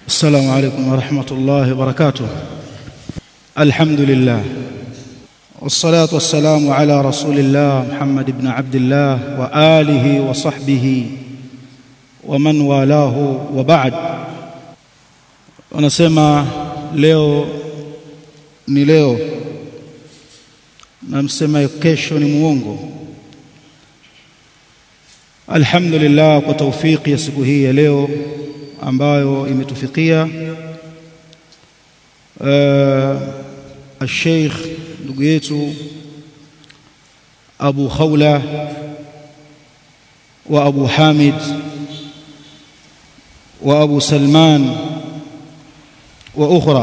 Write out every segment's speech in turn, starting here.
السلام عليكم ورحمة الله وبركاته. الحمد لله والصلاة والسلام على رسول الله محمد بن عبد الله وآله وصحبه ومن والاه وبعد. ونسمع leo ni leo na msema kesho ni muongo. Alhamdulillah kwa taufiki ya siku hii ya leo ambayo imetufikia Sheikh ndugu yetu Abu Khawla wa Abu Hamid wa Abu Salman wa ukhra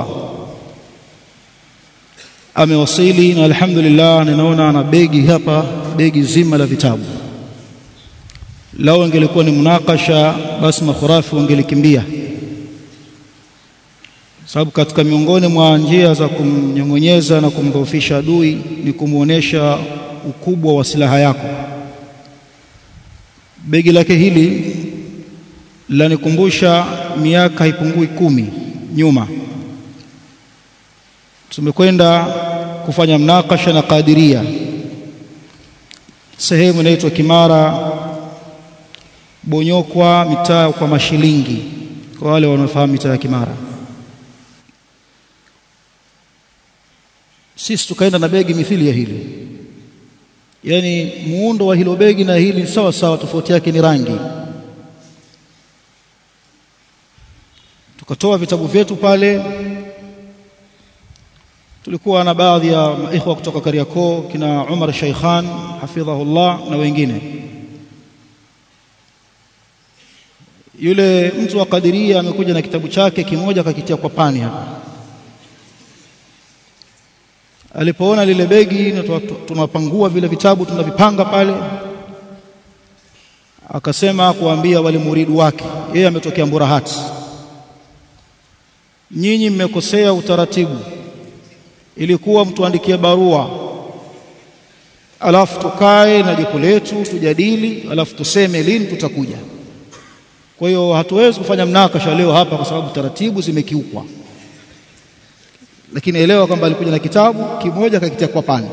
amewasili, na alhamdulillah ninaona ana begi hapa, begi zima la vitabu. Lao ingelikuwa ni munakasha basi makhurafi wangelikimbia, sababu katika miongoni mwa njia za kumnyongonyeza na kumdhoofisha adui ni kumuonesha ukubwa wa silaha yako. Begi lake hili lanikumbusha miaka haipungui 10 nyuma. Tumekwenda kufanya mnakasha na Qadiria sehemu inaitwa Kimara Bonyokwa, mitaa kwa Mashilingi, kwa wale wanaofahamu mitaa ya Kimara. Sisi tukaenda na begi mithili ya hili, yani muundo wa hilo begi na hili sawa sawa, tofauti yake ni rangi. Tukatoa vitabu vyetu pale. Tulikuwa na baadhi ya ikhwa kutoka Kariakoo, kina Umar Sheikhan hafidhahullah na wengine. Yule mtu wa Qadiria amekuja na kitabu chake kimoja akakitia kwa pani hapa. Alipoona lile begi na tunapangua vile vitabu tunavipanga pale, akasema kuambia wale muridu wake, yeye ametokea Mburahati, nyinyi mmekosea utaratibu. Ilikuwa mtuandikie barua alafu tukae na jopo letu tujadili, alafu tuseme lini tutakuja. Kwa hiyo hatuwezi kufanya mnakasha leo hapa kwa sababu taratibu zimekiukwa. Lakini elewa kwamba alikuja na kitabu kimoja akakitia kwa pani.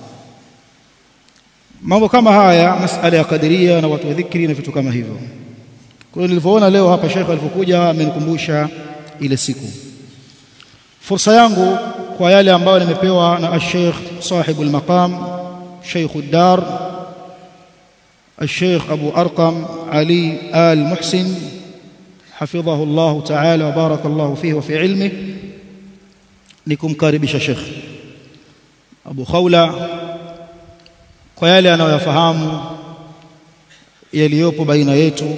Mambo kama haya, masala ya Qadiria na watu wa dhikri na vitu kama hivyo. Kwa hiyo nilivyoona leo hapa Sheikh alipokuja amenikumbusha ile siku. Fursa yangu kwa yale ambayo nimepewa na Sheikh sahibul maqam, Sheikh ad-Dar, الشيخ أبو أرقم علي آل محسن حفظه الله تعالى وبارك الله فيه وفي علمه, nikumkaribisha Sheikh Abu Khawla kwa yale anayoyafahamu yaliyopo baina yetu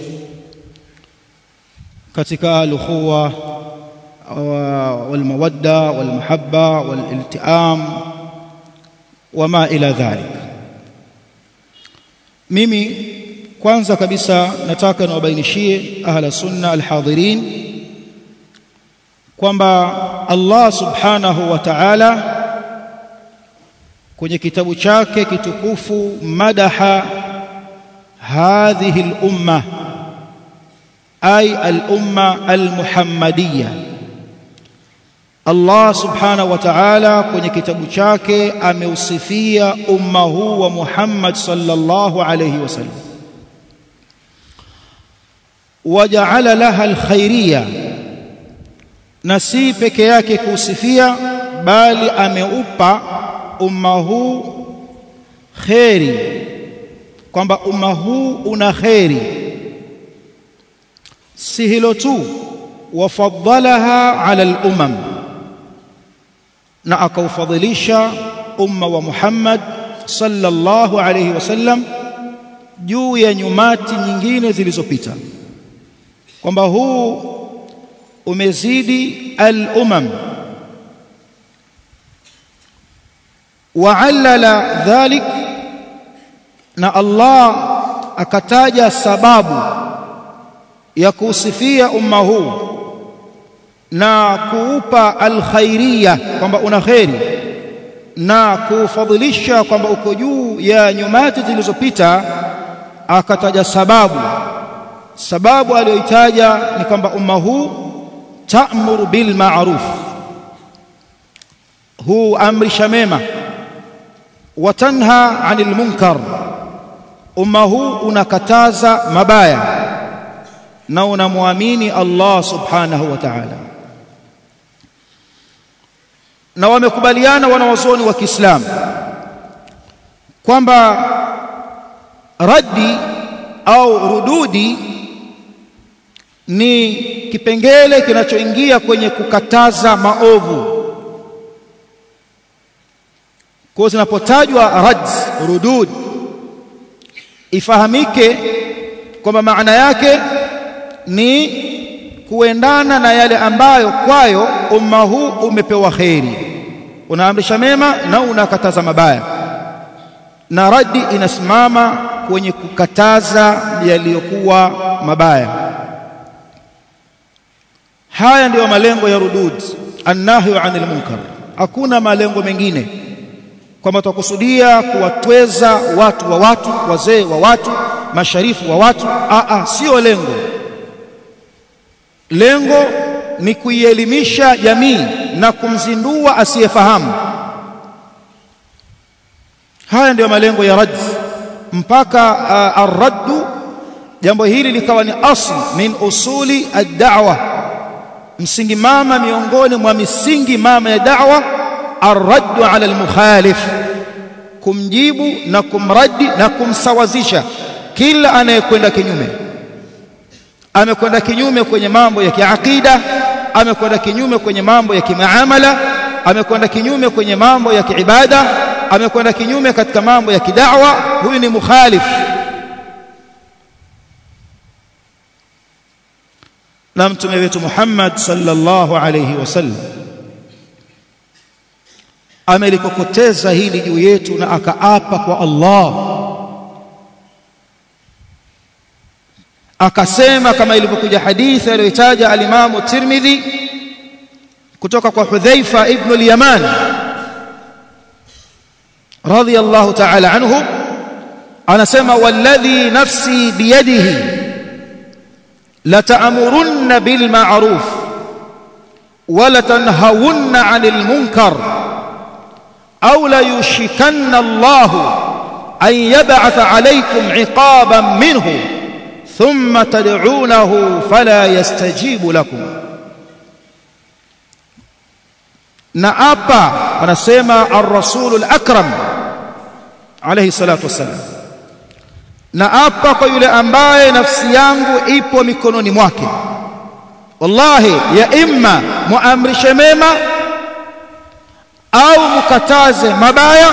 katika al-ukhuwa wal mawadda wal mahabba wal iltiam wama ila dhalik. Mimi kwanza kabisa nataka niwabainishie ahla sunna alhadhirin kwamba Allah subhanahu wa ta'ala kwenye kitabu chake kitukufu madaha hadhihi al-umma ay al-umma al-muhammadiyya. Allah subhanahu wa ta'ala kwenye kitabu chake ameusifia umma huu wa Muhammad sallallahu alayhi wasallam, waja'ala laha alkhairiyya, na si peke yake kusifia bali ameupa umma huu khairi, kwamba umma huu una khairi. Si hilo tu, wafaddalaha ala al-umam, na akaufadhilisha umma wa Muhammad sallallahu alayhi wasallam juu ya nyumati nyingine zilizopita, kwamba huu umezidi al-umam. Wa'allala dhalik, na Allah akataja sababu ya kusifia umma huu na kuupa alkhairiyya kwamba una khairi, na kufadhilisha kwamba uko juu ya nyumati zilizopita. Akataja sababu aliyoitaja ni kwamba umma huu ta'muru bil ma'ruf, huamrisha mema, wa tanha 'anil munkar, umma huu unakataza mabaya na unamwamini Allah subhanahu wa ta'ala. Na wamekubaliana wanawazuoni wa Kiislamu kwamba raddi au rududi ni kipengele kinachoingia kwenye kukataza maovu. Kwa zinapotajwa rad, rudud, ifahamike kwamba maana yake ni kuendana na yale ambayo kwayo umma huu umepewa kheri. Unaamrisha mema na unakataza mabaya, na raddi inasimama kwenye kukataza yaliyokuwa mabaya. Haya ndiyo malengo ya rudud, annahyu 'anil munkar. Hakuna malengo mengine, kwamba tukusudia kuwatweza watu wa watu, wazee wa watu, masharifu wa watu. Sio lengo. Lengo ni kuielimisha jamii na kumzindua asiyefahamu. Haya ndiyo malengo ya rad, mpaka ar-raddu, jambo hili likawa ni asli min usuli ad-da'wa, msingi mama miongoni mwa misingi mama ya da'wa. Ar-raddu 'ala al-mukhalif, kumjibu na kumraddi na kumsawazisha kila anayekwenda kinyume. Amekwenda kinyume kwenye mambo ya kiakida, amekwenda kinyume kwenye mambo ya kimaamala, amekwenda kinyume kwenye mambo ya kiibada, amekwenda kinyume katika mambo ya kida'wa, huyu ni mukhalif. Na mtume wetu Muhammad sallallahu alayhi wasallam amelikokoteza hili juu yetu na akaapa kwa Allah, akasema kama ilivyokuja hadithi aliyotaja al-Imam Tirmidhi kutoka kwa Hudhaifa ibn al-Yaman radiyallahu ta'ala anhu, anasema walladhi nafsi biyadihi la ta'murunna bil ma'ruf wa la tanhawunna 'anil munkar aw la yushikanna Allahu an yab'atha 'alaykum 'iqaban minhu thumma tad'unahu fala yastajibu lakum. Na apa anasema ar-rasulul akram alayhi salatu wassalam, na apa kwa yule ambaye nafsi yangu ipo mikononi mwake, wallahi ya imma muamrishe mema au mukataze mabaya.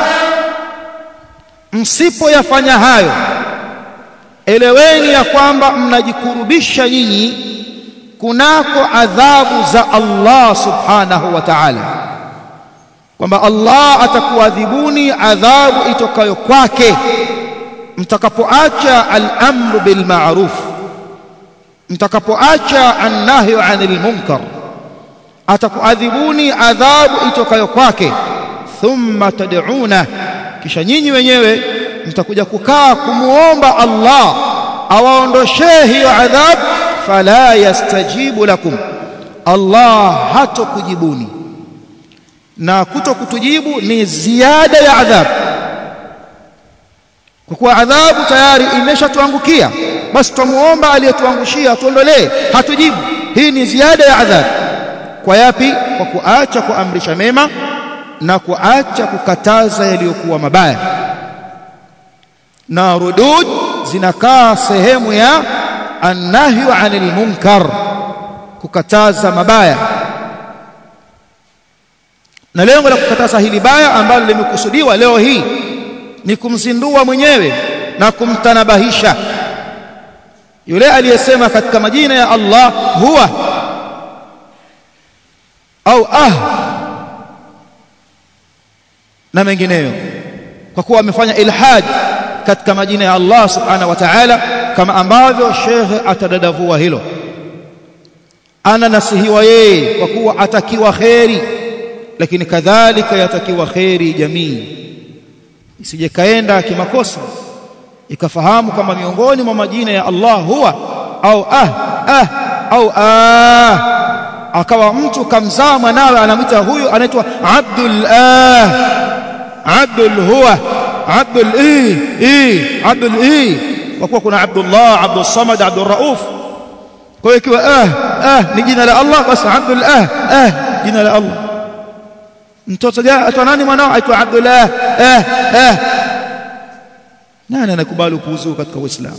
Msipoyafanya hayo, eleweni ya kwamba mnajikurubisha nyinyi kunako adhabu za Allah subhanahu wa ta'ala, kwamba Allah atakuadhibuni adhabu itokayo kwake mtakapoacha al-amru bil ma'ruf, mtakapoacha an-nahyu 'anil munkar. Atakuadhibuni adhabu itokayo kwake, thumma tad'una, kisha nyinyi wenyewe mtakuja kukaa kumuomba Allah awaondoshee hiyo adhabu. Fala yastajibu lakum, Allah hatokujibuni. Na kutokutujibu ni ziada ya adhabu, kwa kuwa adhabu tayari imeshatuangukia, basi tumuomba aliyetuangushia atuondolee, hatujibu. Hii ni ziada ya adhabu. Kwa yapi? Kwa kuacha kuamrisha mema na kuacha kukataza yaliyokuwa mabaya. Na rudud zinakaa sehemu ya annahyu 'anil munkar, kukataza mabaya. Na lengo la kukataza hili baya ambalo limekusudiwa leo hii ni kumzindua mwenyewe na kumtanabahisha yule aliyesema katika majina ya Allah huwa au na mengineyo, kwa kuwa amefanya ilhad katika majina ya Allah subhanahu wa ta'ala, kama ambavyo Sheikh atadadavua hilo. Ana nasihiwa yeye kwa kuwa atakiwa kheri, lakini kadhalika yatakiwa kheri jamii, isije kaenda kimakosa ikafahamu kama miongoni mwa majina ya Allah huwa au au akawa mtu kamzaa mwanawe anamwita huyu anaitwa Abdul Abdul huwa Abdul Abdul kwa kuwa kuna Abdullah, Abdul Samad, Abdul Rauf. Kwa hiyo ikiwa ni jina la Allah basi Abdul jina la Allah. Mtoto aitwa nani mwanao? aitwa Abdullah. Nani anakubali upuuzi katika Uislamu?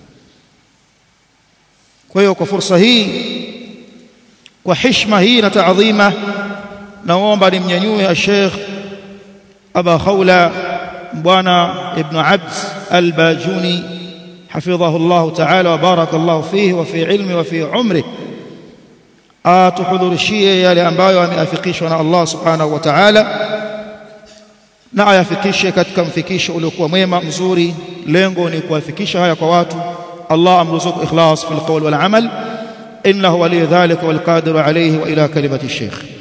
Kwa hiyo kwa fursa hii, kwa heshima hii na taadhima, naomba nimnyanyue Sheikh Aba Khawla bwana Ibn Abd al-Bajuni حفظه الله تعالى وبارك الله فيه وفي علمه وفي عمره, atuhudhurishie yale ambayo ameafikishwa na Allah subhanahu wa ta'ala, na ayafikishe katika mfikisho uliokuwa mwema mzuri. Lengo ni kuwafikisha haya kwa watu. Allah amruzuku ikhlas fil qawl wal amal, innahu waliy dhalika wal qadiru alayhi. Wa ila kalimati Sheikh.